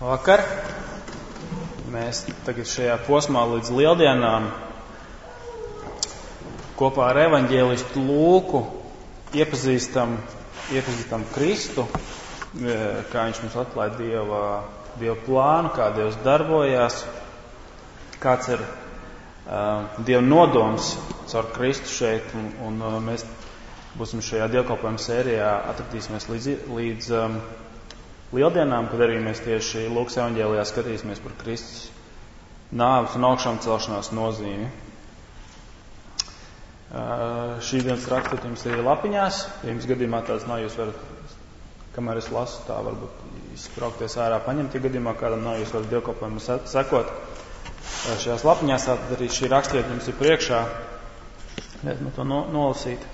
Vakar. Mēs tagad šajā posmā līdz Lieldienām kopā ar evaņģēlistu Lūku iepazīstam Kristu, kā viņš mums atklāja Dieva plānu, kā Dievs darbojās, kāds ir Dieva nodoms caur Kristu šeit, un mēs būsim šajā dievkalpojuma sērijā atradīsimies līdz Lieldienām, kad arī mēs tieši Lūkas evaņģēlijā skatīsimies par Kristus nāves un augšām celšanās nozīmi. Šī dienas rakstījums ir lapiņās. Ja jums gadījumā tāds nav, jūs varat, kamēr es lasu, tā varbūt izspraukties ārā, paņemt. Ja gadījumā kādam nav, jūs varat dievkalpojumu sekot šajās lapiņās, tad arī šī rakstījuma jums ir priekšā. Liet to nolasīt.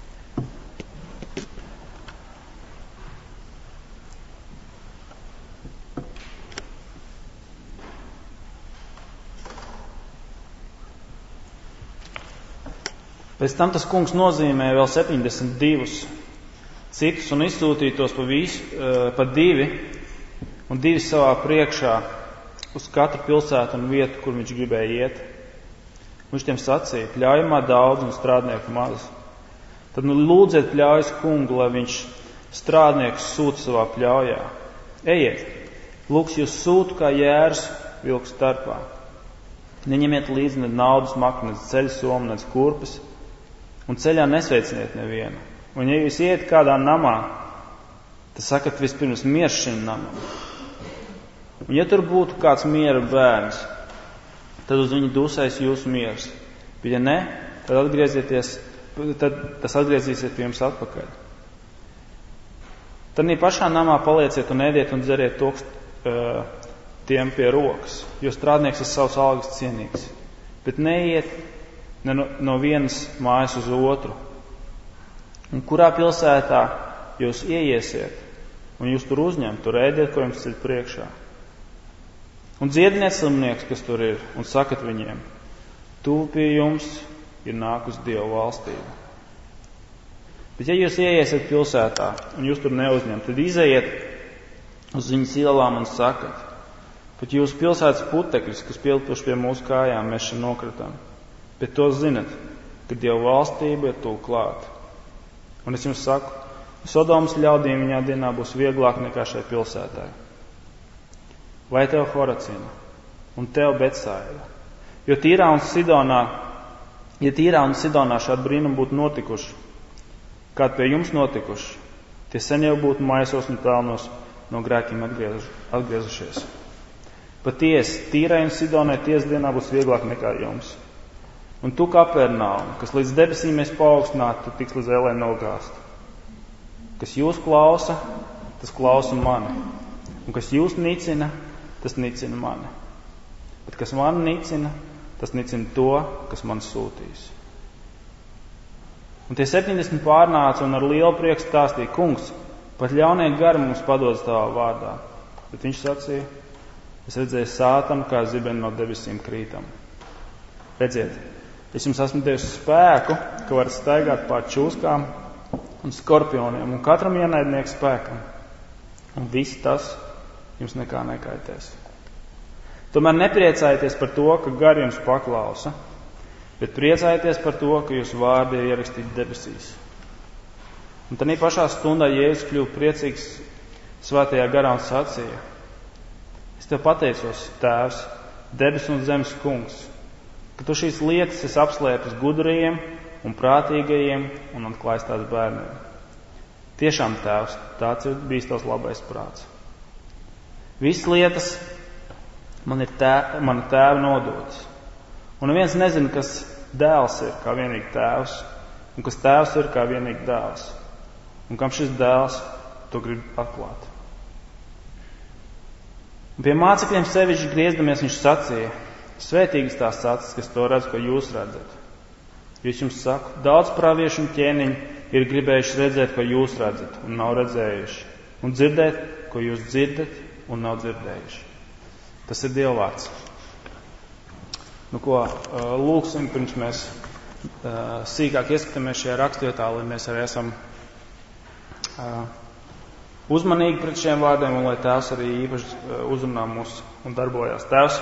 Pēc tam tas kungs nozīmēja vēl 72 citus un izsūtīja tos pa 2 un 2 savā priekšā uz katru pilsētu un vietu, kur viņš gribēja iet. Viņš tiem sacīja: pļaujamā daudz un strādnieku maz. Tad lūdziet pļaujas kungu, lai viņš strādniekus sūta savā pļaujā. Ejiet, lūgs jūs sūtu kā jērs vilku starpā. Neņemiet līdzi ne naudas maktu, ne ceļa somu, ne kurpes, un ceļā nesveiciniet nevienu. Un ja jūs iet kādā namā, tad sakat vispirms miers šim namam. Un ja tur būtu kāds miera bērns, tad uz viņu dusēs jūsu miers. Bet ja ne, tad tas atgriezīsies pie jums atpakaļ. Tad pašā namā palieciet un ēdiet un dzeriet tiem pie rokas, jo strādnieks ir savs algas cienīgs. Bet neiet no vienas mājas uz otru. Un kurā pilsētā jūs ieiesiet, un jūs tur uzņemt, tur ēdiet, ko jums ir priekšā. Un dziediniet slimnieks, kas tur ir, un sakat viņiem: tuvu pie jums ir nākus Dieva valstība. Bet ja jūs ieiesiet pilsētā, un jūs tur neuzņemt, tad izejiet uz viņas ielām un sakat: pat jūs pilsētas putekļus, kas pielikuši pie mūsu kājām, mēs šeit nokritām. Bet to zinat, ka Dieva valstība ir tuvu klāt. Un es jums saku, Sodomas ļaudīm viņā dienā būs vieglāk nekā šai pilsētai. Vai tev Horacina un tev Betsaida? Jo Tīrā un Sidonā šādi brīnumi būtu notikuši, kādi pie jums notikuši, tie sen jau būtu maisos un pelnos no grēkiem atgriezušies. Patiesi, Tīrai un Sidonai tiesdienā būs vieglāk nekā jums. Un tu, Kapernaum, kas līdz debesīm mēs paaugstinātu, tu tiks līdz ēlē nogāzt. Kas jūs klausa, tas klausa mani. Un kas jūs nicina, tas nicina mani. Bet kas mani nicina, tas nicina to, kas man sūtīs. Un tie 70 pārnāca un ar lielu prieku stāstīja: kungs, pat ļaunie gari mums padodas tavā vārdā. Bet viņš sacīja: es redzēju Sātanu kā zibeni no debesīm krītam. Redziet, es jums esmu devis spēku, ka varat staigāt pār čūskām un skorpioniem un katram ienaidnieku spēkam. Un viss tas jums nekā nekaitēs. Tomēr nepriecājieties par to, ka gari jums paklausa, bet priecājieties par to, ka jūsu vārdi ir ierakstīti debesīs. Un tad pašā stundā Jēzus kļuva priecīgs svētajā garā un sacīja: es tev pateicos, Tēvs, debesu un zemes kungs, ka tu šīs lietas esi apslēpis gudrajiem un prātīgajiem un atklājis tās bērniem. Tiešām, Tēvs, tāds ir bijis tavs labais prāts. Visas lietas mana tēva nodotas. Un neviens nezina, kas dēls ir kā vienīgi tēvs, un kas tēvs ir kā vienīgi dēls. Un kam šis dēls to grib atklāt. Un pie mācekļiem sevišķi griezdamies viņš sacīja: svētīgas tās acis, kas to redz, ko jūs redzat. Jo es jums saku, daudz praviešu un ķēniņu ir gribējuši redzēt, ko jūs redzat, un nav redzējuši, un dzirdēt, ko jūs dzirdat, un nav dzirdējuši. Tas ir Dieva vārds. Lūksim, pirms mēs sīkāk ieskatāmies šajā rakstvietā, lai mēs arī esam uzmanīgi pret šiem vārdiem un lai Tēvs arī īpaši uzrunā mūs un darbojās. Tēvs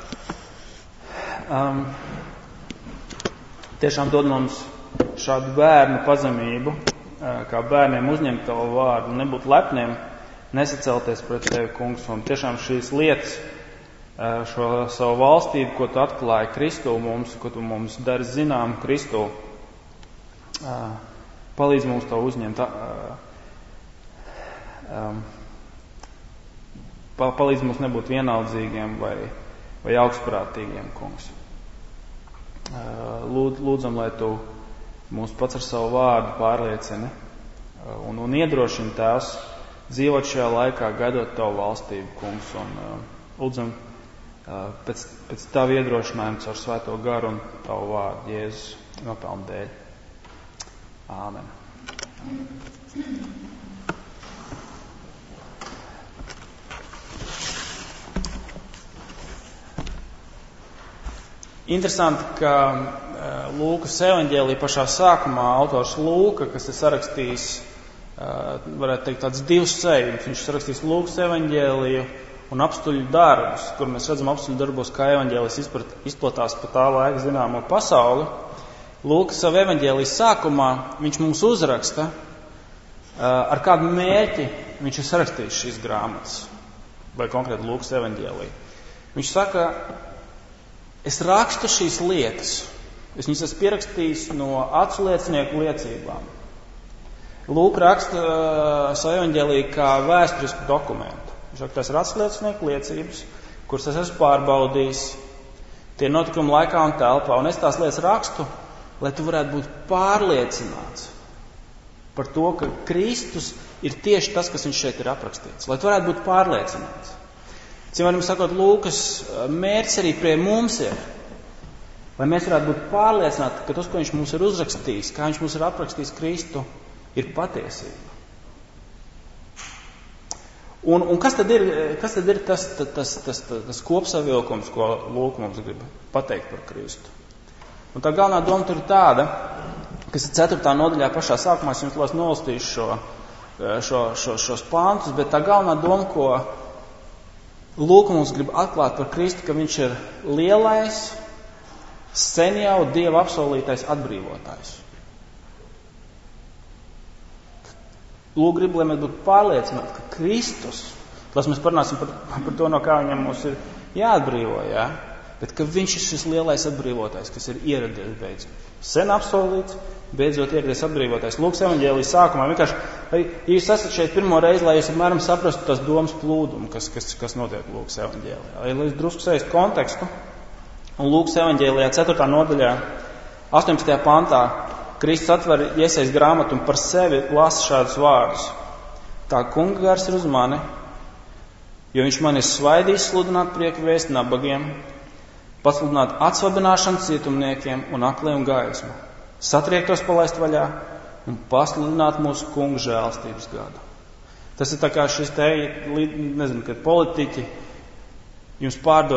tiešām dod mums šādu bērnu pazemību, kā bērniem uzņemt Tavu vārdu, nebūt lepniem, nesacelties pret Tevi, Kungs, un tiešām šīs lietas, šo savu valstību, ko Tu atklāji Kristū mums, ko Tu mums dari zinām Kristū, palīdz mums to uzņemt, palīdz mums nebūt vienaldzīgiem vai augstprātīgiem, Kungs. Lūdzam, lai Tu mūs pats ar savu vārdu pārliecini un iedrošini, Tēvs, dzīvot šajā laikā, gaidot Tavu valstību, Kungs, un lūdzam pēc Tava iedrošinājuma caur Svēto garu un Tavu vārdu Jēzus nopelnu dēļ. Āmen. Interesanti, ka Lūkas evaņģēlija pašā sākumā autors Lūka, kas ir sarakstījis, varētu teikt, tāds divs sējums. Viņš sarakstījis Lūkas evaņģēliju un apstuļu darbus, kur mēs redzam apstuļu darbos, kā evaņģēlijs izplatās pa tā laika zināmo pasauli. Lūkas savu evaņģēlijas sākumā viņš mums uzraksta, ar kādu mērķi viņš ir sarakstījis šīs grāmatas, vai konkrēti Lūkas evaņģēliju. Viņš saka, es rakstu šīs lietas, es viņas esmu pierakstījis no acu liecinieku liecībām. Lūka raksta savu evaņģēliju kā vēsturisku dokumentu. Viņš saka, tas ir acu liecinieku liecības, kuras es esmu pārbaudījis, tie notikumi laikā un telpā, un es tās lietas rakstu, lai tu varētu būt pārliecināts par to, ka Kristus ir tieši tas, kas viņš šeit ir aprakstīts. Lai tu varētu būt pārliecināts. Cimēram sakot, Lūkas mērķis arī pie mums ir, lai mēs varētu būt pārliecināti, ka tas, ko viņš mums ir uzrakstījis, kā viņš mums ir aprakstījis Kristu, ir patiesība. Un kas tad ir tas kopsavilkums, ko Lūka mums grib pateikt par Kristu? Un tā galvenā doma tur ir tāda, kas ir 4. nodaļā pašā sākumā, es jums nolastīšu šos pāntus, bet tā galvenā doma, ko Lūka mums grib atklāt par Kristu, ka viņš ir lielais, sen jau Dieva apsolītais atbrīvotājs. Lūka grib, lai mēs būtu pārliecināti, ka Kristus, tas mēs parunāsim par to, no kā viņam mums ir jāatbrīvo, jā? Bet ka viņš ir šis lielais atbrīvotājs, kas ir ieradies beidzot. Sen apsolīts, beidzot ieradies atbrīvotājs. Lūkas evaņģēlijas sākumā vienkārši, ja jūs esat šeit pirmo reizi, lai jūs apmēram saprastu tas domas plūdumu, kas notiek Lūkas evaņģēlijā. Lai jūs drusku saist kontekstu, un Lūkas evaņģēlijā 4. nodaļā 18. pantā Kristus atver Jesajas grāmatu un par sevi lasa šādus vārdus. Tā kunga gars ir uz mani, jo viņš man ir svaidījis sludināt prieku vēsti nabagiem, pasludināt atsvabināšanu cietumniekiem un akliem gaismu, satriektos palaist vaļā un pasludināt mūsu kunga žēlstības gadu. Tas ir tā kā šis te, nezinu, kad politiķi jums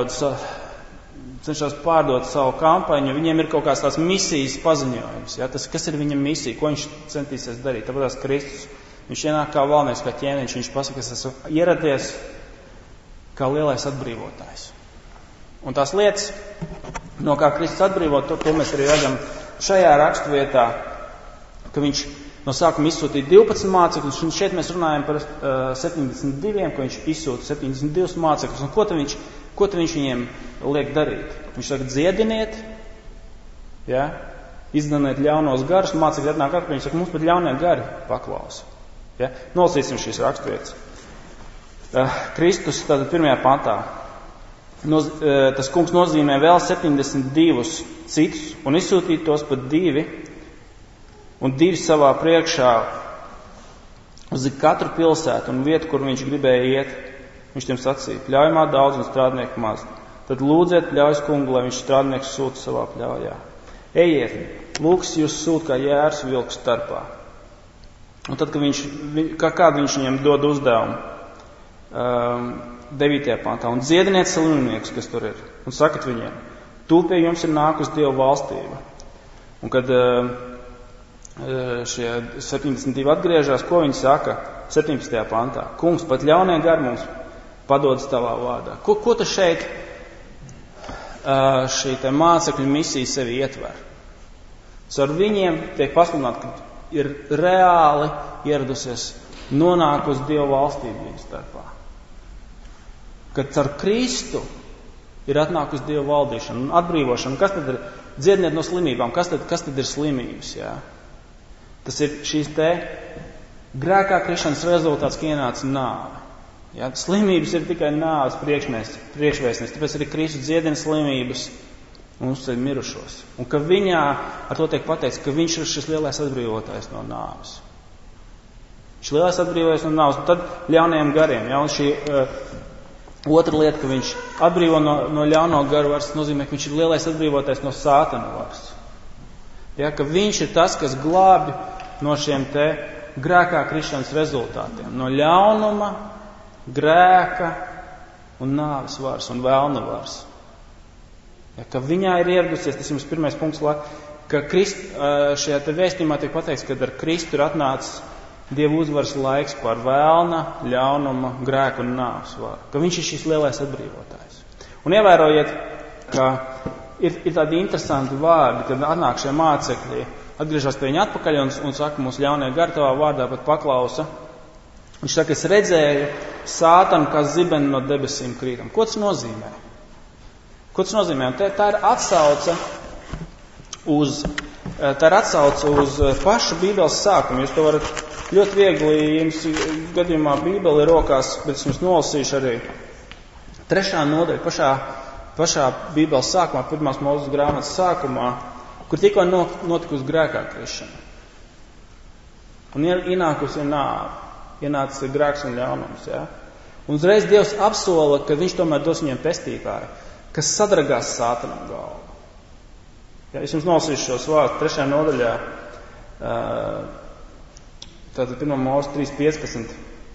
cenšas pārdot savu kampaņu, viņiem ir kaut kāds tās misijas paziņojums. Ja? Tas, kas ir viņam misija, ko viņš centīsies darīt? Tāpēc Kristus, viņš ienāk kā valnieks, kā ķēniņš, viņš pasaka, es esmu ieradies kā lielais atbrīvotājs. Un tās lietas, no kā Kristus atbrīvot, to mēs arī redzam šajā raksturvietā, ka viņš no sākuma izsūtīja 12 mācekļus, un šeit mēs runājam par 72, ka viņš izsūta 72 mācekļus, un ko tad viņš viņiem liek darīt? Viņš saka, dziediniet, ja? Izdaniet ļaunos garus, mācekļi atnāk atpakaļ, viņš saka, mums pat ļaunie gari paklausa. Ja? Nolasīsim šīs raksturvietas. Kristus tātad 1. pantā. Tas kungs nozīmē vēl 72 citus un izsūtīt tos pat 2 un 2 savā priekšā uz katru pilsētu un vietu, kur viņš gribēja iet. Viņš tiem sacīja, pļaujamā daudz un strādnieku maz. Tad lūdziet pļaujas kungu, lai viņš strādniekus sūta savā pļaujā. Ejiet, Lūks jūs sūta kā jērs vilku starpā. Un tad, kādu viņš viņiem dod uzdevumu? 9. pantā. Un dziediniet slimniekus, kas tur ir. Un sakat viņiem, tūp pie jums ir nākus Dieva valstība. Un kad šie 72 atgriežas, ko viņi saka? 17. pantā. Kungs, pat ļaunie gari mums padodas tavā vārdā. Ko tu šeit šī te mācekļu misija sevi ietver? Ar viņiem tiek pasludināts, ka ir reāli ieradusies nonākusi Dieva valstība viņu starpā. Kad ar Kristu ir atnākusi Dieva valdīšana un atbrīvošana. Kas tad ir dziedniet no slimībām? Kas tad ir slimības? Jā? Tas ir šīs te grēkā krišanas rezultāts, ka ienāca nāve. Jā? Slimības ir tikai nāves priekšvēstnieks. Tāpēc arī Kristus dziedina slimības un uzceļ mirušos. Un ka viņā ar to tiek pateikts, ka viņš ir šis lielais atbrīvotājs no nāves. Šis lielais atbrīvotājs no nāves. Un tad ļaunajiem gariem. Jā? Un šī otra lieta, ka viņš atbrīvo no ļauno garu varas, nozīmē, ka viņš ir lielais atbrīvotājs no sātana varas. Jā? Ka viņš ir tas, kas glābj no šiem te grēkā krišanas rezultātiem. No ļaunuma, grēka un nāves varas un vēlna varas. Ja, ka viņā ir ieradusies, tas jums pirmais punkts, ka šajā te vēstījumā tiek pateikts, ka ar Kristu ir atnācis Dieva uzvaras laiks pār vēlna, ļaunuma, grēku un nāves varu. Ka viņš ir šis lielais atbrīvotājs. Un ievērojiet, ka ir tādi interesanti vārdi, kad atnāk šie mācekļi, atgriežas pie viņa atpakaļ un saka, mūsu ļaunie gari tavā vārdā pat paklausa. Viņš saka, es redzēju sātanu kā zibeni no debesīm krītam. Ko tas nozīmē? Ko tas nozīmē? Un tā ir atsauce uz pašu Bībeles sākumu. Jūs to varat ļoti viegli, jums gadījumā Bībele ir rokās, bet es jums nolasīšu arī 3. nodaļa, pašā Bībeles sākumā, 1. Mūzes grāmatas sākumā, kur tikko notikusi grēkā krišana. Un ienākusi ir nāve, ienācis ir grēks un ļaunums. Ja? Un uzreiz Dievs apsola, ka viņš tomēr dos viņiem pestītāju, kas sadragās sātanam galvu. Ja, es jums nolasīšu šos vārdus 3. nodaļā, tātad 1. Mūzes 3.15.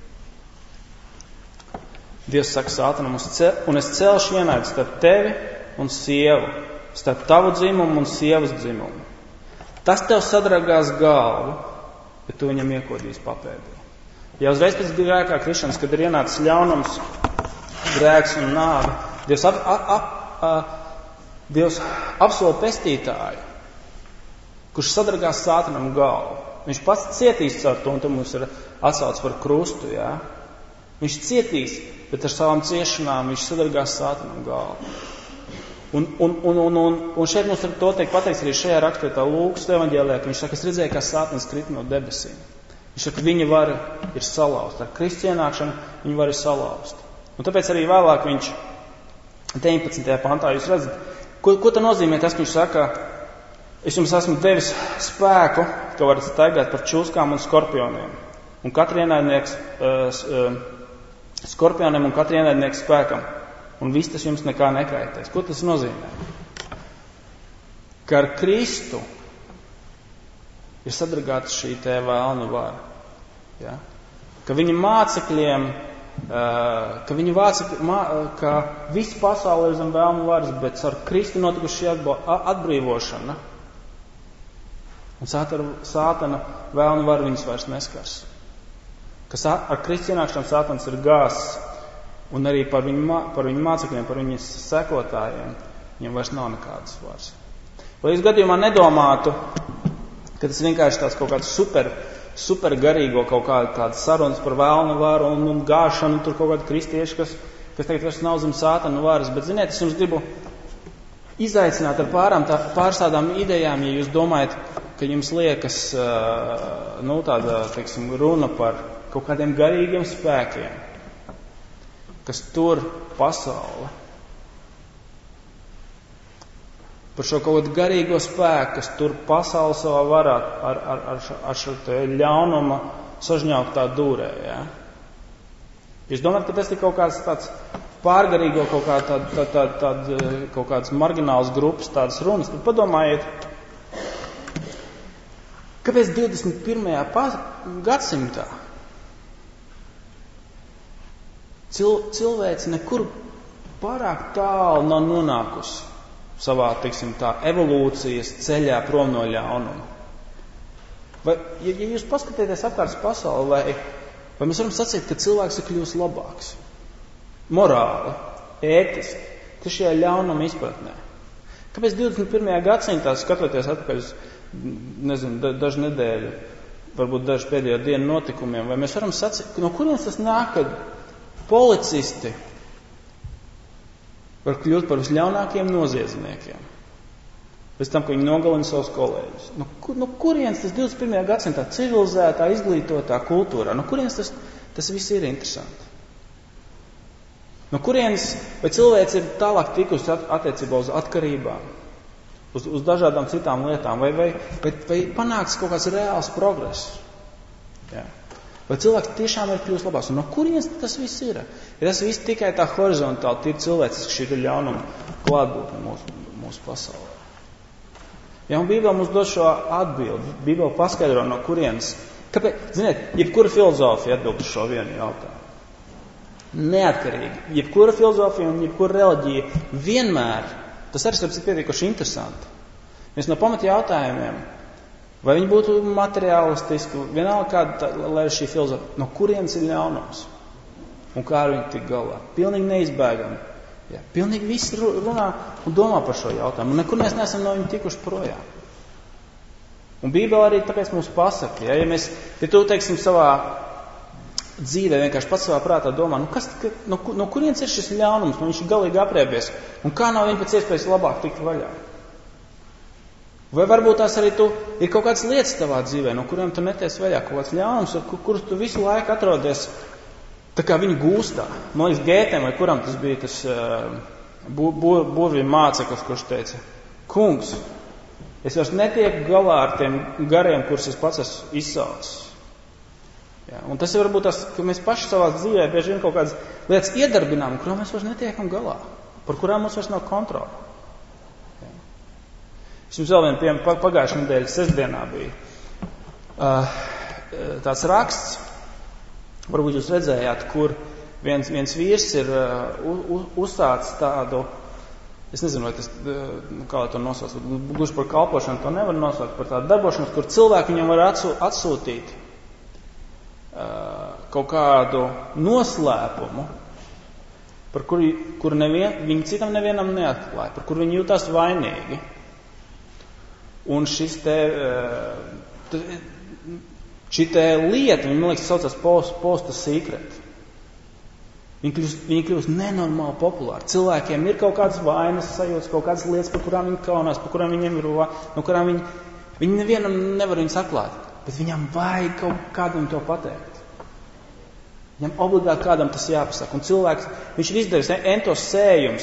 Dievs saka sātanam, un es celšu ienaidu starp tevi un sievu, starp tavu dzimumu un sievas dzimumu. Tas tev sadragās galvu, bet tu viņam iekodīsi papēdī. Ja uzreiz pēc grēkā krišanas, kad ir ienācis ļaunums, grēks un nāve, Dievs apsola pestītāju, kurš sadragās sātanam galvu. Viņš pats cietīs ar to, un tam mums ir atsaucis par krustu. Jā? Viņš cietīs, bet ar savām ciešanām viņš sadragās sātanam galvu. Un šeit mums ar to tiek pateikts arī šajā rakstā Lūkas evaņģēlijā, ka viņš saka, es redzēju, kā sātans krita no debesīm. Viņš saka, viņa vara ir salauzta. Ar Kristus ienākšanu viņa vara ir salauzta. Un tāpēc arī vēlāk viņš 19. pantā jūs redzat, ko tā nozīmē tas, ka viņš saka, es jums esmu devis spēku, ka varat staigāt par čūskām un skorpioniem. Un katru ienaidnieks skorpioniem un katru ienaidnieku spēkam. Un viss tas jums nekā nekaitēs. Ko tas nozīmē? Ka ar Kristu ir sadragāta šī te vēlna vara. Ja? Ka viņa mācekļiem ka visa pasaule ir zem vēlna varas, bet ar Kristu notikuši šī atbrīvošana. Un sātana vēlna vara viņus vairs neskars. Ka ar Kristu ienākšanu sātans ir gāzs, un arī par viņu mācekļiem, par viņas sekotājiem, viņam vairs nav nekādas varas. Lai jūs gadījumā nedomātu, ka tas vienkārši tāds kaut kāds super garīgo kaut kāda sarunas par vēlnu varu un gāšanu, tur kaut kādi kristieši, kas tagad vairs nav zem sātana varas. Bet, ziniet, es jums gribu izaicināt ar pāris tādām idejām, ja jūs domājat, ka jums liekas tāda, teiksim, runa par kaut kādiem garīgiem spēkiem, kas tur pasauli. Par šo kaut kādu garīgo spēku, kas tur pasauli savā varā ar šo te ļaunuma sažņauktā dūrē. Ja? Jūs domājat, ka tas ir kaut kāds tāds pārgarīgo, kaut kāds margināls grupas tādas runas, tad padomājiet, kāpēc 21. gadsimtā cilvēce nekur pārāk tālu nav nonākusi savā, teiksim, tā evolūcijas ceļā prom no ļaunuma. Vai, ja jūs paskatieties apkārt pasauli, Vai mēs varam sacīt, ka cilvēks ir kļūst labāks? Morāli, ētiski, ka šajā ļaunuma izpratnē. Kāpēc 21. gadsimtā, skatoties atpakaļ uz, dažu nedēļu, varbūt dažu pēdējo dienu notikumiem, vai mēs varam sacīt, no kurienes tas nāk, kad policisti var kļūt par visļaunākiem noziedzniekiem? Pēc tam, ka viņi nogalina savus kolēģus. No kurienes tas 21. gadsimtā civilizētā, izglītotā kultūrā? No kurienes tas viss ir interesanti? No kurienes, vai cilvēks ir tālāk tikusi attiecībā uz atkarībām, uz dažādām citām lietām, vai panāks kaut kāds reāls progress? Jā. Vai cilvēks tiešām ir kļūst labāks? Un no kurienes tas viss ir? Ja tas viss tikai tā horizontāli, tīri cilvēciski, šī ir ļaunuma klātbūtne mūsu pasaulē. Ja, un Bībele mums dod šo atbildi. Bībele paskaidro, no kurienes. Kāpēc? Ziniet, jebkura filozofija atbild uz šo vienu jautājumu. Neatkarīgi. Jebkura filozofija un jebkura reliģija vienmēr, tas arī ir pietiekoši interesanti. Viens no pamata jautājumiem, vai viņi būtu materiālistiski, vienalga kāda, lai šī filozofija, no kurienes ir ļaunums un kā ar viņu tik galā. Pilnīgi neizbēgami. Jā, pilnīgi visi runā un domā par šo jautājumu. Un nekur mēs neesam no viņa tikuši projām. Un Bībele arī tāpēc mums pasaka, ja tu, teiksim, savā dzīvē vienkārši pats savā prātā domā, no kurienes ir šis ļaunums, viņš ir galīgi aprēbies, un kā nav viņa pēc iespējas labāk tikt vaļā? Vai varbūt tās arī ir kaut kādas lietas tavā dzīvē, no kuriem tu neties vaļā, kaut kāds ļaunums, kurus tu visu laiku atrodies tā kā viņa gūstā. Man liekas, Gētēm, vai kuram tas bija tas burvju māceklis, kurš teica, kungs, es vairs netieku galā ar tiem gariem, kurus es pats esmu izsaucis. Jā, un tas ir varbūt tas, ka mēs paši savā dzīvē bieži vien kaut kādas lietas iedarbinām, kurām mēs vairs netiekam galā, par kurām mums vairs nav kontrola. Jā. Es jums vēl vienu piemēru, pagājušajā nedēļas sestdienā bija tāds raksts, varbūt jūs redzējāt, kur viens vīrs ir uzsācis tādu, es nezinu, vai tas, kā lai to nosauc, gluži par kalpošanu to nevar nosaukt, par tādu darbošanos, kur cilvēki viņam var atsūtīt kaut kādu noslēpumu, par kuru viņi citam nevienam neatklāja, par kuru viņi jūtās vainīgi. Un šī lieta, viņa, man liekas, saucās posta secret. Viņa kļūst nenormāli populāra. Cilvēkiem ir kaut kādas vainas sajūtas, kaut kādas lietas, par kurām viņi kaunās, par kurām viņiem ir, no kurām viņi nevienam nevar viņus atklāt. Bet viņam vajag kaut kādam to pateikt. Viņam obligāti kādam tas jāpasaka. Un cilvēks, viņš ir izdevis entos sējums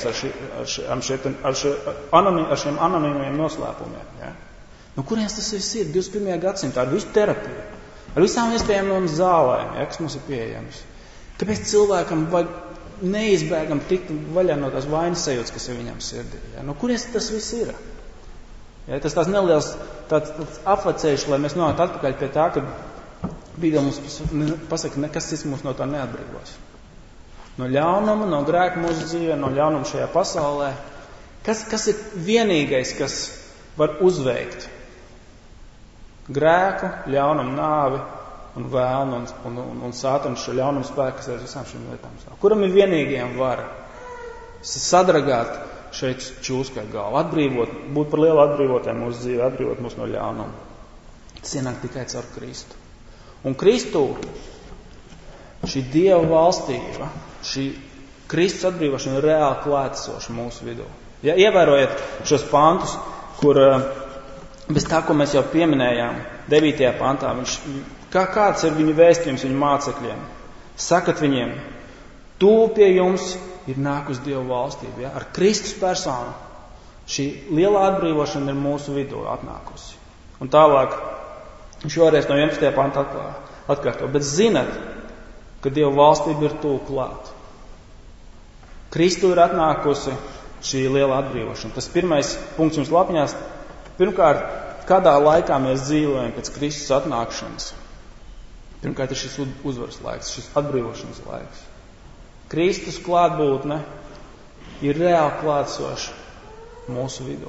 ar šiem anonīmiem noslēpumiem. Ja? No kurienes tas viss ir? 21. gadsimtā ar visu terapiju, ar visām iespējamām zālēm, ja, kas mums ir pieejamas. Kāpēc cilvēkam vajag neizbēgam tikt vaļā no tās vainas sajūtas, kas ir viņam sirdī? Ja? No kurienes tas viss ir? Ja? Tas tās neliels tāds apveceļš, lai mēs nonāktu atpakaļ pie tā, ka Bībele mums pasaka, nekas cits mums no tā neatbrīvos. No ļaunuma, no grēka mūsu dzīvē, no ļaunuma šajā pasaulē. Kas ir vienīgais, kas var uzveikt grēku, ļaunumu, nāvi un vēlnu un sātanu šo ļaunumu spēku, kas ir visām šīm lietām? Kuram ir vienīgajam vara sadragāt šeit čūskai galvu, atbrīvot, būt par lielu atbrīvotēm mūsu dzīvē, atbrīvot mūs no ļaunuma? Tas ienāk tikai caur Kristu. Un Kristū šī Dieva valstība, šī Kristus atbrīvošana ir reāli klātesoša mūsu vidū. Ja ievērojiet šos pantus, kur bez tā, ko mēs jau pieminējām 9. pantā, kāds ir viņu vēstījums viņu mācekļiem? Sakat viņiem, tuvu pie jums ir nākus Dieva valstība. Ja? Ar Kristus personu šī lielā atbrīvošana ir mūsu vidū atnākusi. Un tālāk šoreiz no 11. panta atkārto. Bet zinat, ka Dieva valstība ir tuvu klāt. Kristu ir atnākusi šī liela atbrīvošana. Tas pirmais punkts jums lapiņās. Pirmkārt, kādā laikā mēs dzīvojam pēc Kristus atnākšanas? Pirmkārt, ir šis uzvaras laiks, šis atbrīvošanas laiks. Kristus klātbūtne ir reāli klātsoša mūsu vidū.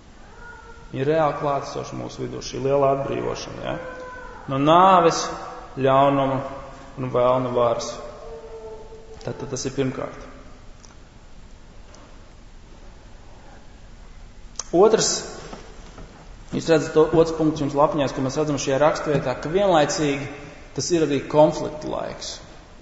Ir reāli klātesoša mūsu vidū šī lielā atbrīvošana. Ja? No nāves, ļaunuma un vēlna varas. Tad tas ir pirmkārt. Otrs, jūs redzat, otrs punkts jums lapiņās, ko mēs redzam šajā rakstvietā, ka vienlaicīgi tas ir arī konflikta laiks.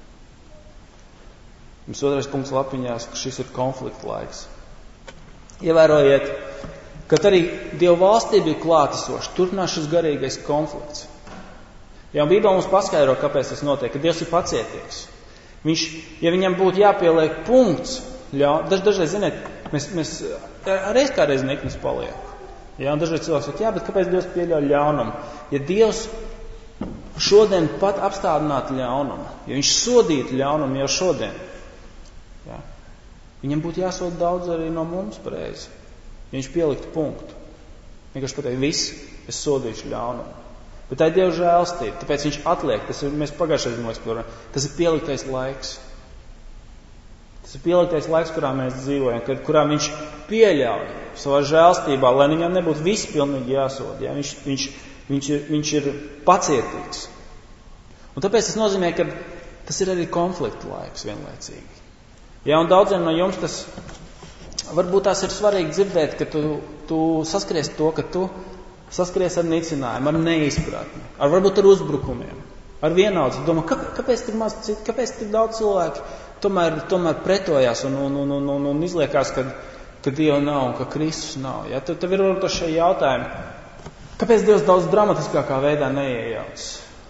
Jums otrais punkts lapiņās, ka šis ir konflikta laiks. Ievērojiet, kad arī Dieva valstība ir klātesoša, turpinās šis garīgais konflikts. Ja Bībelē mums paskaidro, kāpēc tas notiek, ka Dievs ir pacietīgs. Viņš, ja viņam būtu jāpieliek punkts, dažreiz, ziniet, mēs reiz kā reiz niknis paliek. Ja, un dažreiz cilvēks saka, jā, bet kāpēc Dievs pieļauj ļaunumu? Ja Dievs šodien pat apstādinātu ļaunumu, ja viņš sodītu ļaunumu jau šodien, ja, viņam būtu jāsoda daudz arī no mums pareizi. Ja viņš pieliktu punktu. Vienkārši pateikt, viss, es sodīšu ļaunumu. Bet tā ir Dieva žēlstība, tāpēc viņš atliek, mēs pagājušajā ziņojumā, tas ir pieliktais laiks. Tas ir pieliktais laiks, kurā mēs dzīvojam, kurā viņš pieļauj savā žēlstībā, lai viņam nebūtu viss pilnīgi jāsod. Ja? Viņš ir pacietīgs. Un tāpēc tas nozīmē, ka tas ir arī konflikta laiks vienlaicīgi. Ja, un daudziem no jums tas, varbūt tās ir svarīgi dzirdēt, ka tu saskaries to, ka tu saskaries ar nicinājumu, ar neizpratni, ar varbūt ar uzbrukumiem, ar vienaudzi. Domā, kāpēc tik daudz cilvēki tomēr pretojās un izliekās, ka Dieva nav un ka Kristus nav. Ja? Tev ir varbūt šie jautājumi, kāpēc Dievs daudz dramatiskākā veidā neiejaucas?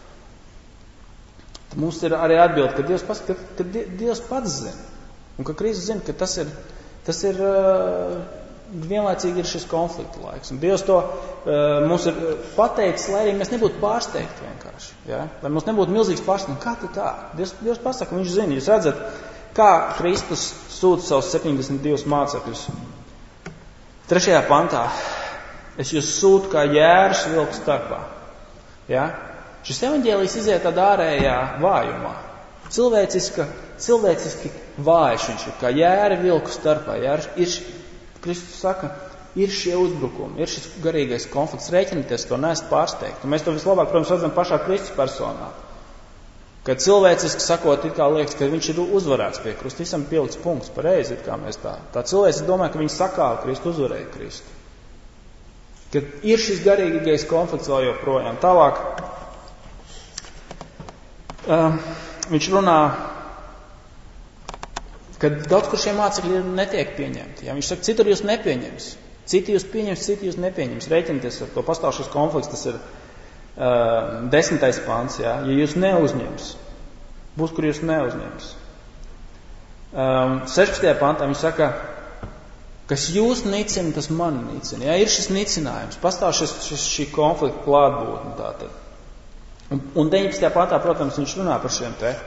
Mums ir arī atbilde, ka Dievs pats zina. Un ka Kristus zina, ka tas ir vienlaicīgi ir šis konflikta laiks. Un Dievs to mums ir pateicis, lai arī mēs nebūtu pārsteigti vienkārši. Ja? Lai mums nebūtu milzīgs pārsteigums. Kā tā? Dievs pasaka, viņš zina. Jūs redzat, kā Kristus sūta savus 72 mācekļus. 3. pantā. Es jūs sūtu kā jērs vilku starpā. Ja? Šis evaņģēlijs iziet tādā ārējā vājumā. Cilvēciski vājš viņš ir, kā jēri vilku starpā. Kristus saka, ir šie uzbrukumi, ir šis garīgais konflikts. Rēķinieties to, neesat pārsteigti. Un mēs to vislabāk, protams, redzam pašā Kristus personā. Kad cilvēciski sakot, it kā liekas, ka viņš ir uzvarēts pie krusta. Visam pielikts punkts, pareizi, it kā mēs tā cilvēciski domāja, ka viņi sakāva Kristu, uzvarēja Kristu. Kad ir šis garīgais konflikts vēl joprojām. Tālāk, viņš runā, kad daudz kur šie mācekļi netiek pieņemti. Ja? Viņš saka, citur jūs nepieņems. Citi jūs pieņems, citi jūs nepieņems. Rēķinieties ar to, pastāv šis konflikts, tas ir 10. pants. Ja? Ja jūs neuzņems, būs, kur jūs neuzņems. 16. pantā viņš saka, kas jūs nicina, tas mani nicina. Ja? Ir šis nicinājums, pastāv šī konflikta klātbūtne tātad. Un 19. pantā, protams, viņš runā par šiem te.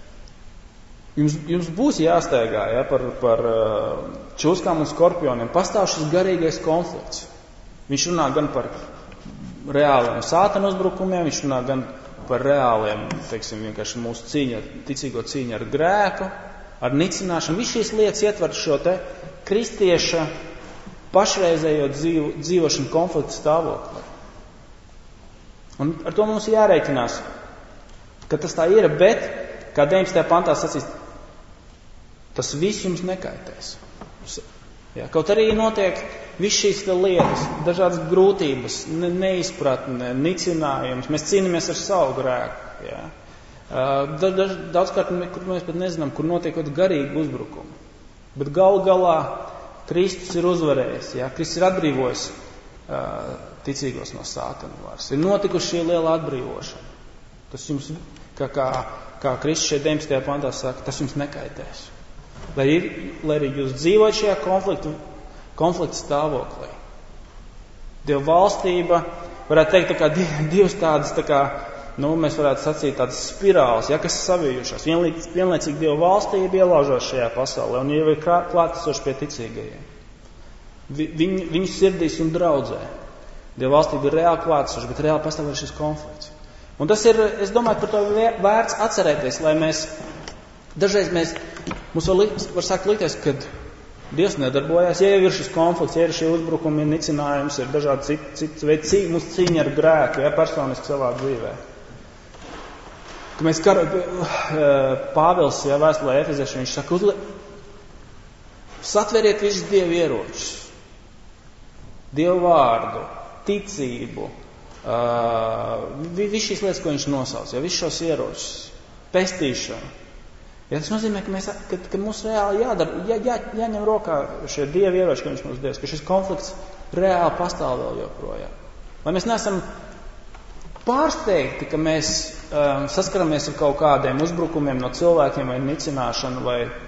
Jums būs jāsteigā par čūskām un skorpioniem. Pastāv šis garīgais konflikts. Viņš runā gan par reāliem sātana uzbrukumiem, viņš runā gan par reāliem, teiksim, vienkārši mūsu ticīgo cīņu ar grēku, ar nicināšanu. Viss šīs lietas ietver šo te kristieša pašreizējo dzīvošanu konflikta stāvoklī. Un ar to mums jārēķinās, ka tas tā ir, bet, kā 19. pantā sacīs, tas viss jums nekaitēs. Ja, kaut arī notiek viss šīs lietas, dažādas grūtības, neizpratne, nicinājums. Mēs cīnāmies ar savu grēku. Ja. Daudzkārt, kur mēs pat nezinām, kur notiek kaut garīgi uzbrukumi. Bet galu galā Kristus ir uzvarējis. Ja. Kristus ir atbrīvojis ticīgos no sātana varas. Ir notikuši šī liela atbrīvošana. Tas jums, kā Kristus šeit 19. pantā saka, tas jums nekaitēs. Lai arī jūs dzīvojat šajā konflikta stāvoklī. Dieva valstība, varētu teikt, tā kā divas tādas, tā kā, mēs varētu sacīt tādas spirāles, ja, kas savijušās. Vienlaicīgi Dieva valstība ielaužās šajā pasaulē un jau ir klātesoši pie ticīgajiem. Viņu sirdīs un draudzē. Dieva valstība ir reāli klātesoši, bet reāli pastāv šis konflikts. Un tas ir, es domāju, par to vērts atcerēties, lai dažreiz mums var sākt likties, ka Dievs nedarbojās, ja jau ir šis konflikts, ja ir šie uzbrukumi, ir nicinājums, ir dažādi citi veidi, mūsu cīņa ar grēku, ja personiski savā dzīvē. ka mēs Pāvils, vēstulē Efeziešiem, viņš saka, satveriet visus Dieva ieročus, Dieva vārdu, ticību, visu šīs lietas, ko viņš nosauc, visus šos ieročus, pestīšanu. Ja, tas nozīmē, ka mums reāli jāņem rokā šie Dieva ieroči, ka viņš mums devis, ka šis konflikts reāli pastāv vēl joprojām. Lai mēs neesam pārsteigti, ka mēs saskaramies ar kaut kādiem uzbrukumiem no cilvēkiem vai nicināšanu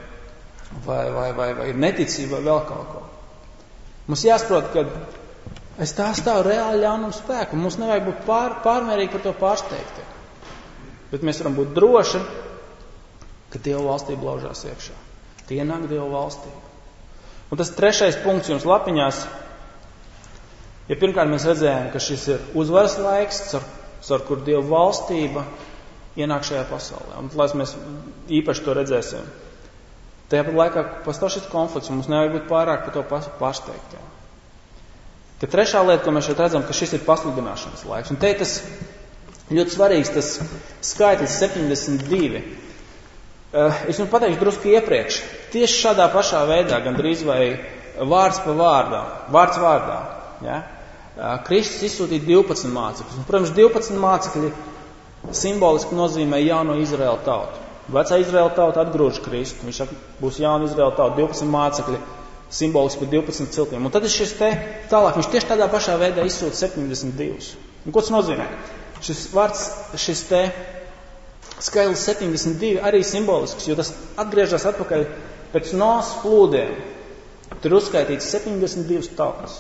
vai neticību vai vēl kaut ko. Mums jāsaprot, ka es tā stāvu reāli ļaunumu spēku. Mums nevajag būt pārmērīgi par to pārsteigti. Bet mēs varam būt droši, ka Dieva valstība laužās iekšā. Tie ienāk Dieva valstība. Un tas 3. punkts jums lapiņās. Ja pirmkārt mēs redzējām, ka šis ir uzvaras laiks, ar kur Dieva valstība ienāk šajā pasaulē. Un lai mēs īpaši to redzēsim. Tajā laikā pastāv šis konflikts, un mums nevajag būt pārāk par to pārsteigtiem. Ka 3. lieta, ko mēs šeit redzam, ka šis ir pasludināšanas laiks. Un te tas ļoti svarīgs, tas skaitlis 72. Es jums pateikšu drusku iepriekš. Tieši šādā pašā veidā, gandrīz vai vārds pa vārds vārdā. Ja? Kristus izsūtīja 12 mācekļus. Un, protams, 12 mācekļi simboliski nozīmē jauno Izraēla tautu. Vecā Izraēla tauta atgrūž Kristu. Viņš saka, būs jauna Izraēla tauta, 12 mācekļi, simboliski par 12 ciltiem. Un tad ir šis te tālāk, viņš tieši tādā pašā veidā izsūta 72. Un ko tas nozīmē? Šis vārds, šis te skaitlis 72 arī simbolisks, jo tas atgriežas atpakaļ pēc Noas plūdiem. Tur uzskaitīts 72 tautas,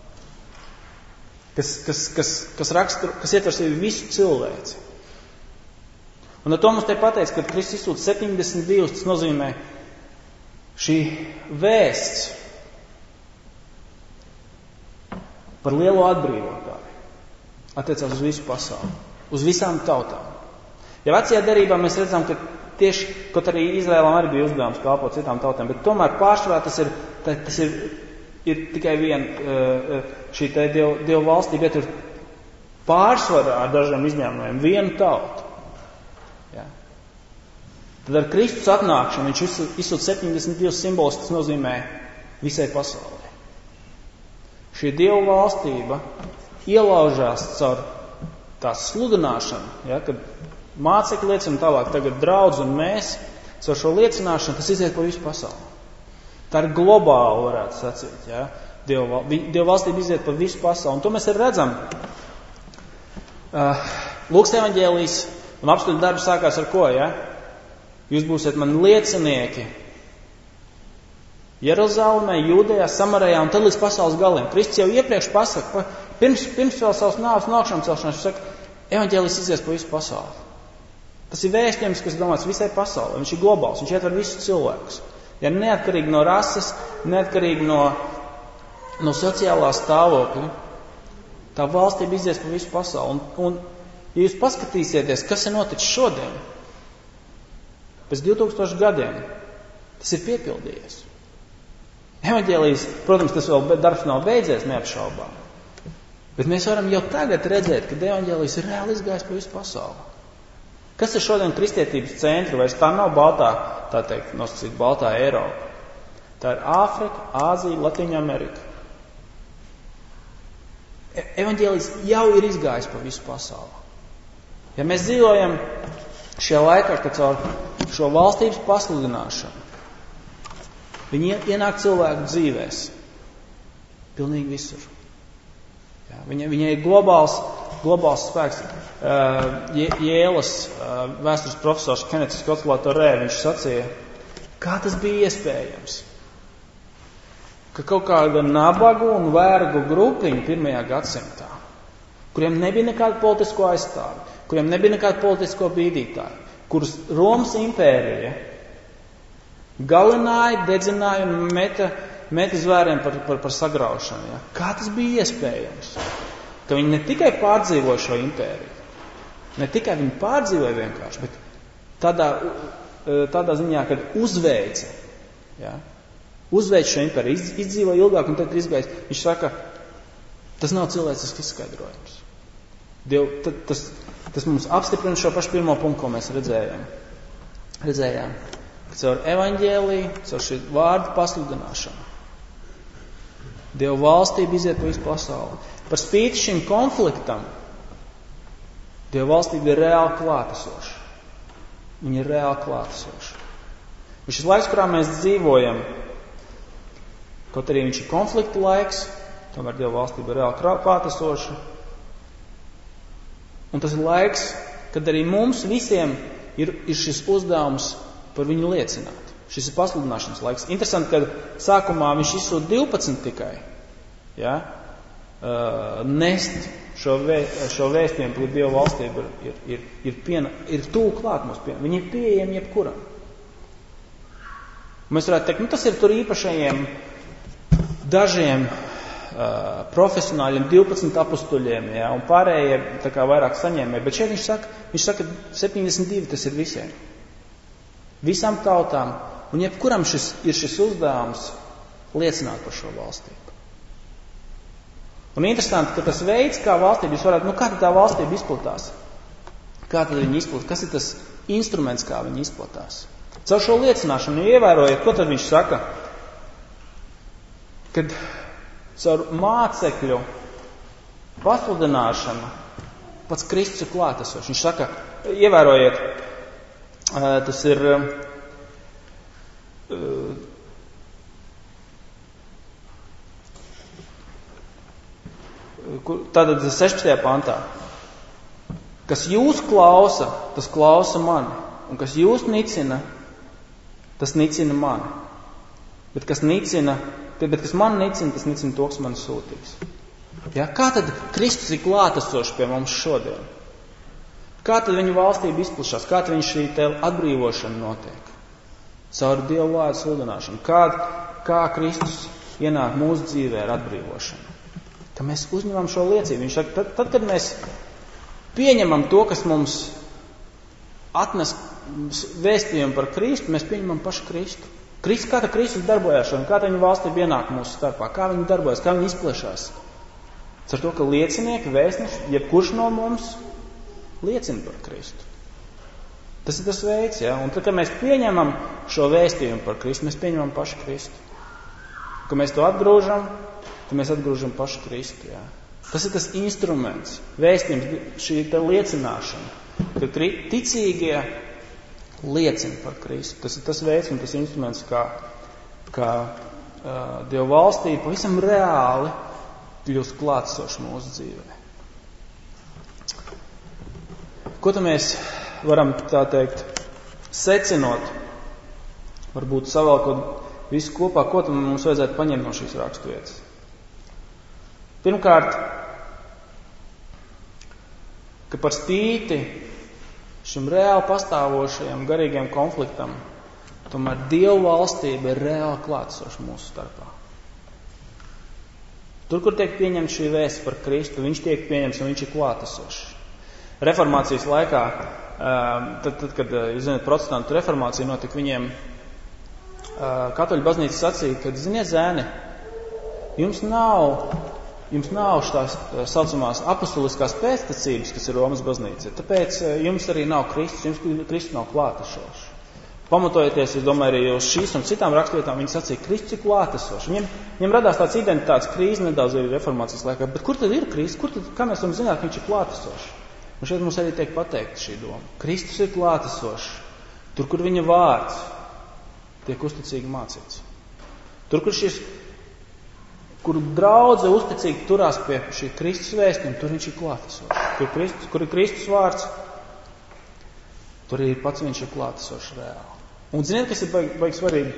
kas ietver sevi visu cilvēci. Un ar to mums te pateic, ka Kristus izsūta 72, tas nozīmē šī vēsts par lielo atbrīvotāju attiecās uz visu pasauli, uz visām tautām. Ja vecajā derībā mēs redzam, ka tieši, kaut arī Izraēlam arī bija uzdevums kalpot citām tautām, bet tomēr pārsvarā tas ir tikai viena šī te Dieva valstība, bet ir pārsvarā ar dažiem izņēmumiem viena tauta. Ja. Tad ar Kristus atnākšanu viņš izsūta 72 simbolus, tas nozīmē visai pasaulē. Šī Dieva valstība ielaužās caur tās sludināšanu, ja, kad mācekļi liecina tālāk, tagad draudz un mēs, caur šo liecināšanu, tas iziet pa visu pasauli. Tā ir globāli, varētu sacīt, ja? Dieva valstība iziet pa visu pasauli. Un to mēs arī redzam. Lūkas evaņģēlijs un apstuļu darbs sākās ar ko, ja? Jūs būsiet mani liecinieki Jeruzalemē, Jūdejā, Samarejā un tad līdz pasaules galiem. Kristus jau iepriekš pasaka, pirms vēl savas nāves un augšām celšanās, viņš saka, evaņģēlijs izies pa visu pasauli. Tas ir vēstījums, kas domāts visai pasaulē. Viņš ir globāls, viņš ietver visus cilvēkus. Ja neatkarīgi no rases, neatkarīgi no sociālā stāvokļa, tā valstība izies pa visu pasauli. Un ja jūs paskatīsieties, kas ir noticis šodien, pēc 2000 gadiem, tas ir piepildījies. Evaņģēlijs, protams, tas vēl darbs nav beidzies, neapšaubām. Bet mēs varam jau tagad redzēt, ka evaņģēlijs ir reāli izgājis pa visu pasauli. Kas ir šodien kristietības centri? Vairs tā nav baltā, tā teikt, nosacīt baltā Eiropa. Tā ir Āfrika, Āzija, Latīņa Amerika. Evaņģēlijs jau ir izgājis pa visu pasauli. Ja mēs dzīvojam šajā laikā, kad caur šo valstības pasludināšanu, viņi ienāk cilvēku dzīvēs. Pilnīgi visur. Ja, viņai ir globāls spēks. Jēlas vēstures profesors Kenneths Scotts Latorē, viņš sacīja, kā tas bija iespējams, ka kaut kāda nabagu un vergu grupiņa 1. gadsimtā, kuriem nebija nekāda politisko aizstāvi, kuriem nebija nekāda politisko bīdītāja, kurus Romas impērija galināja, dedzināja un meta zvēriem par sagraušanu. Ja? Kā tas bija iespējams? Ka viņi ne tikai pārdzīvoja šo impēriju, ne tikai viņi pārdzīvoja vienkārši, bet tādā ziņā, kad uzveica, ja? Uzveica šo impēriju, izdzīvoja ilgāk un tad ir izgājis. Viņš saka, tas nav cilvēcisks izskaidrojums. Tas mums apstiprina šo pašu pirmo punktu, ko mēs redzējām. Ka caur evaņģēliju, caur šī vārdu pasludināšanu Dieva valstība iziet pa visu pasauli. Par spīti šim konfliktam Dieva valstība ir reāli klātesoša. Viņa ir reāli klātesoša. Un šis laiks, kurā mēs dzīvojam, kaut arī viņš ir konflikta laiks, tomēr Dieva valstība ir reāli klātesoša. Un tas ir laiks, kad arī mums visiem ir šis uzdevums par viņu liecināt. Šis ir pasludināšanas laiks. Interesanti, ka sākumā viņš izsūta 12 tikai. Ja? Nest šo vēstījumu par Dieva valstību ir tuvu klāt mums pieejami. Viņi ir pieejami jebkuram. Mēs varētu teikt, tas ir tur īpašajiem dažiem profesionāļiem, 12 apustuļiem, ja? Un pārējie tā kā vairāk saņēmēji. Bet šeit viņš saka, 72 tas ir visiem. Visām tautām. Un jebkuram ir šis uzdevums liecināt par šo valstību. Un interesanti, ka tas veids, kā valstība jūs varētu, kā tad tā valstība izplatās? Kā tad viņi izplatās? Kas ir tas instruments, kā viņi izplatās? Caur šo liecināšanu, ievērojiet, ko tad viņš saka? Kad caur mācekļu pasludināšanu pats Kristus ir klātesošs. Viņš saka, ievērojiet, tas ir tātad 16. pantā. Kas jūs klausa, tas klausa mani. Un kas jūs nicina, tas nicina mani. Bet kas man nicina, tas nicina to, kas man sūtīs. Ja? Kā tad Kristus ir klātesošs pie mums šodien? Kā tad viņa valstība izplatšās? Kā tad viņa šī atbrīvošana notiek? Caur Dievu vārdu sludināšanu. Kā Kristus ienāk mūsu dzīvē ar atbrīvošanu? Ka mēs uzņemam šo liecību. Viņš saka, tad, kad mēs pieņemam to, kas mums atnes vēstījumu par Kristu, mēs pieņemam pašu Kristu. Kā tā Kristus darbojās un kā tā viņa valstība ienāk mūsu starpā? Kā viņa darbojas, kā viņa izplešās? Caur to, ka liecinieki, vēstneši, jebkurš no mums liecina par Kristu. Tas ir tas veids, ja? Un tad, kad mēs pieņemam šo vēstījumu par Kristu, mēs pieņemam pašu Kristu. Kad mēs to atgrūžam, tad mēs atgrūžam pašu Kristu, ja? Tas ir tas instruments, vēstījums, šī liecināšana, kad ticīgie liecina par Kristu. Tas ir tas veids un tas instruments, kā Dieva valstība pavisam reāli kļūst klātsoši mūsu dzīvē. Ko tad mēs varam, tā teikt, secinot, varbūt savalkot visu kopā, ko tad mums vajadzētu paņemt no šīs raksturvietas? Pirmkārt, ka par spīti šim reāli pastāvošajam garīgiem konfliktam, tomēr Dieva valstība ir reāli klātsoša mūsu starpā. Tur, kur tiek pieņemta šī vēsts par Kristu, viņš tiek pieņemts un viņš ir klātesošs. Reformācijas laikā, tad, kad, jūs zināt, protestantu reformācija notika, viņiem katoļu baznīca sacīja, ka, ziniet, zēni, jums nav tās saucamās apostuliskās pēctecības, kas ir Romas baznīca, tāpēc jums arī nav Kristus, jums Kristus nav klātesošs. Pamatojoties, es domāju, arī uz šīs un citām rakstvietām, viņi sacīja, Kristus ir klātesošs. Viņiem radās tāds identitātes krīze nedaudz arī reformācijas laikā, bet kur tad ir Kristus? Kā mēs varam zināt, ka viņš ir klātesošs? Un šeit mums arī tiek pateikta šī doma. Kristus ir klātesošs. Tur, kur viņa vārds tiek uzticīgi mācīts. Tur, kur draudze uzticīgi turās pie šī Kristus vēstījuma, tur viņš ir klātesošs. Kur ir Kristus vārds, tur arī pats viņš ir klātesošs reāli. Un ziniet, kas ir baigi svarīgi?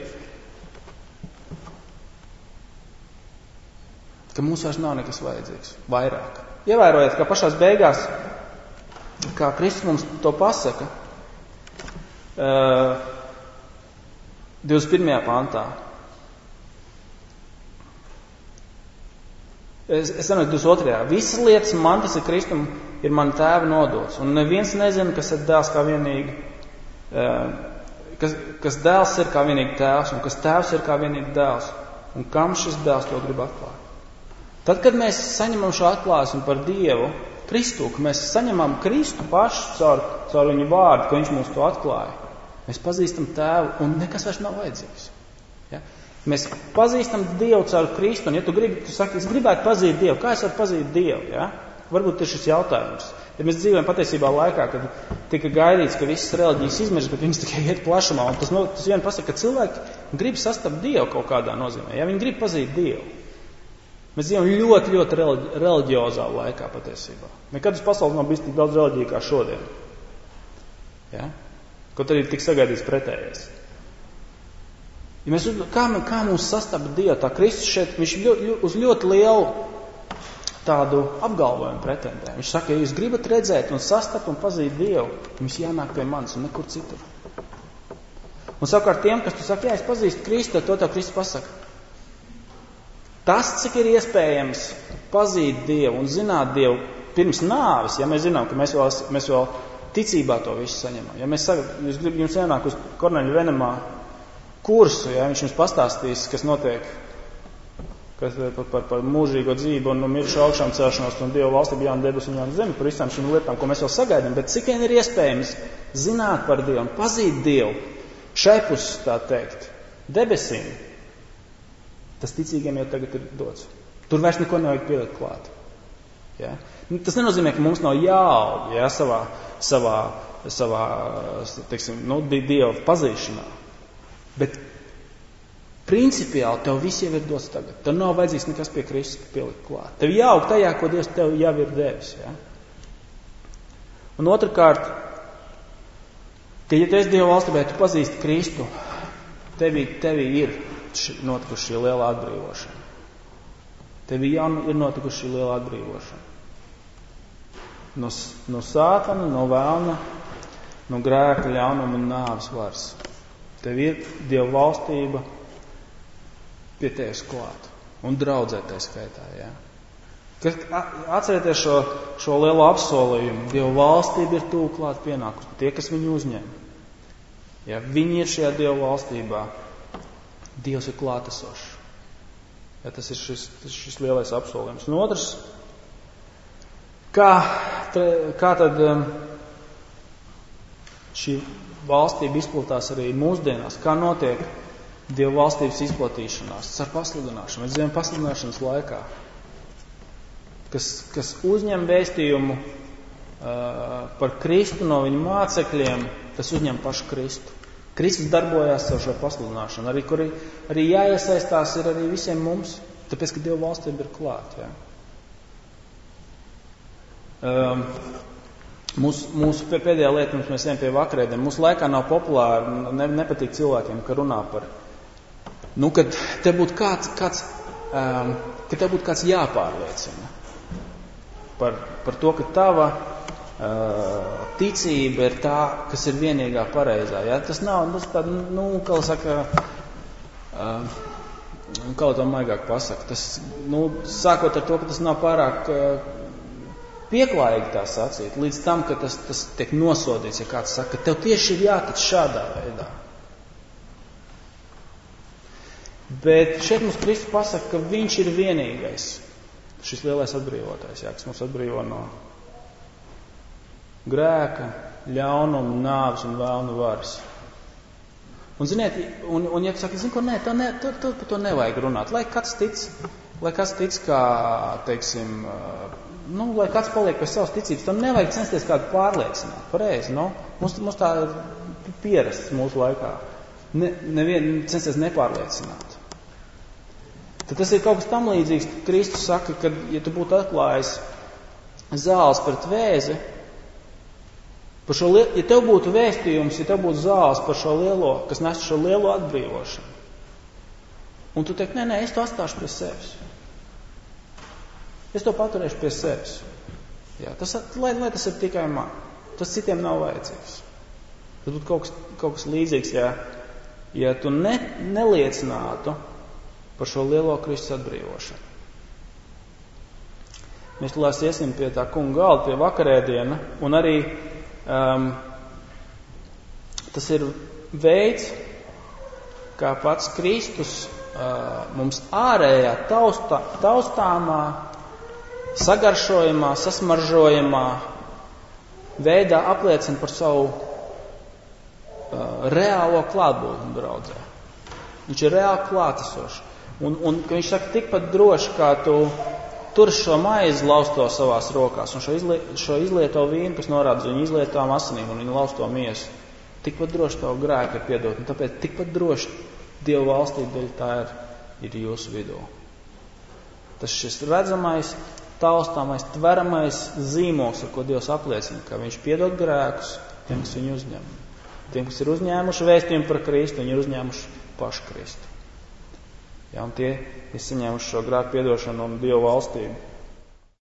Ka mums vairs nav nekas vajadzīgs. Vairāk. Ievērojiet, ka pašās beigās, kā Kristus mums to pasaka, 21. pantā. Es zinu, 22. Visas lietas man, tas ir Kristum, ir man tēva nodots. Un neviens nezina, kas ir dēls kā vienīgi, kas dēls ir kā vienīgi tēvs, un kas tēvs ir kā vienīgi dēls. Un kam šis dēls to grib atklāt? Tad, kad mēs saņemam šo atklāsmi par Dievu, Kristu, ka mēs saņemam Kristu pašu caur viņu vārdu, ka viņš mums to atklāja. Mēs pazīstam Tēvu un nekas vairs nav vajadzīgs. Ja? Mēs pazīstam Dievu caur Kristu, un ja tu saki, es gribētu pazīt Dievu, kā es varu pazīt Dievu? Ja? Varbūt ir šis jautājums. Ja mēs dzīvojam patiesībā laikā, kad tika gaidīts, ka visas reliģijas izmežas, bet viņas tikai iet plašumā, un tas vien pasaka, ka cilvēki grib sastapt Dievu kaut kādā nozīmē, ja viņi grib pazīt Dievu. Mēs dzīvojam ļoti, ļoti reliģiozā laikā patiesībā. Nekad uz pasaules nav bijis tik daudz reliģiju kā šodien. Ja? Kaut arī tik sagaidīts pretējais. Ja mēs, kā mums sastapt Dievu? Tā Kristus šeit, viņš uz ļoti lielu tādu apgalvojumu pretendē. Viņš saka, ja jūs gribat redzēt un sastapt un pazīt Dievu, jums jānāk pie manis un nekur citur. Un savukārt tiem, kas tu saka, jā, es pazīstu Kristu, to tev Kristus pasaka. Tas, cik ir iespējams pazīt Dievu un zināt Dievu pirms nāves, ja mēs zinām, ka mēs vēl ticībā to visu saņemam. Ja mēs jums ienāk uz Korneļa Venemā kursu, ja viņš jums pastāstīs, kas notiek, kas par mūžīgo dzīvi un miršu augšām celšanos un Dievu valstību jaunu debesu un jaunu zemi, par visām šīm lietām, ko mēs vēl sagaidām, bet cik vien ir iespējams zināt par Dievu un pazīt Dievu šai puses, tā teikt, debesīm, tas ticīgiem jau tagad ir dots. Tur vairs neko nevajag pielikt klāt. Ja? Tas nenozīmē, ka mums nav jāaug, ja, savā teiksim, Dieva pazīšanā. Bet principiāli tev viss jau ir dots tagad. Tev nav vajadzīgs nekas pie Kristus pielikt klāt. Tev jāaug tajā, ko Dievs tev jau ir devis. Ja? Un otrkārt, ka ja tu esi Dieva valstībā, tu pazīsti Kristu, tevi ir notikuši šī liela atbrīvošana. Tev ir notikuši šī liela atbrīvošana. No sātana, no vēlna, no grēka, ļaunuma un nāves varas. Tev ir Dieva valstība pie tevis klāt un draudzēties skaitā. Ja? Atcerieties šo lielo apsolījumu. Dieva valstība ir tuvu klāt pienākusi. Tie, kas viņu uzņem. Ja viņi ir šajā Dieva valstībā, Dievs ir klātesošs. Ja, tas ir šis lielais apsolījums. Un otrs, kā tad šī valstība izplatās arī mūsdienās? Kā notiek Dieva valstības izplatīšanās? Tas ar pasludināšanu. Mēs dzīvojam pasludināšanas laikā. Kas uzņem vēstījumu par Kristu no viņa mācekļiem, tas uzņem pašu Kristu. Kristus darbojās ar šo pasludināšanu. Arī jāiesaistās ir arī visiem mums, tāpēc, ka Dieva valstība ir klāt. Ja? Mūsu pēdējā lieta, mēs ejam pie vakarēdiem. Mūsu laikā nav populāri, nepatīk cilvēkiem, ka runā par, kad te būtu kāds jāpārliecina. Par to, ka tava ticība ir tā, kas ir vienīgā pareizā. Ja? Tas nav, kā lai saka, kā lai to maigāk pasaka. Tas, sākot ar to, ka tas nav pārāk pieklājīgi tā sacīt, līdz tam, ka tas tiek nosodīts, ja kāds saka, ka tev tieši ir jātic šādā veidā. Bet šeit mums Kristus pasaka, ka viņš ir vienīgais, šis lielais atbrīvotājs, kas mums atbrīvo no grēka, ļaunuma, nāves un vēlnu varas. Un ziniet, ja tu saki, par to nevajag runāt. Lai kāds tic, kā, teiksim, lai kāds paliek pie savas ticības, tam nevajag censties kādu pārliecināt. Pareizi, mums tā ir pierasts mūsu laikā. Nevienu censties nepārliecināt. Tad tas ir kaut kas tam līdzīgs, ka Kristus saka, ka, ja tu būtu atklājis zāles pret vēzi, ja tev būtu vēstījums, ja tev būtu zāles par šo lielo, kas nes šo lielo atbrīvošanu, un tu teiksi, nē, es to atstāšu pie sevis. Es to paturēšu pie sevis. Jā, lai tas ir tikai man. Tas citiem nav vajadzīgs. Tas būtu kaut kas līdzīgs, ja tu neliecinātu par šo lielo Kristus atbrīvošanu. Mēs tulās iesim pie tā kunga galda, pie vakarēdiena, un arī tas ir veids, kā pats Kristus mums ārējā taustāmā sagaršojamā, sasmaržojamā veidā apliecina par savu reālo klātbūtni draudzē. Viņš ir reāli klātesošs. Un viņš saka, tikpat droši, kā tu tur šo maizi lausto savās rokās, un šo izlieto vīnu, kas norāda uz viņu izlietām asinīm un viņu lausto miesu, tikpat droši tavu grēku ir piedot. Un tāpēc tikpat droši Dieva valstība dēļ tā ir jūsu vidū. Tas šis redzamais, taustāmais, tveramais zīmols, ar ko Dievs apliecina, ka viņš piedod grēkus tiem, kas viņu uzņem. Tiem, kas ir uzņēmuši vēstījumu par Kristu, viņi ir uzņēmuši pašu Kristu. Ja, un tie ir saņēmuši šo grēku piedošanu un Dieva valstību.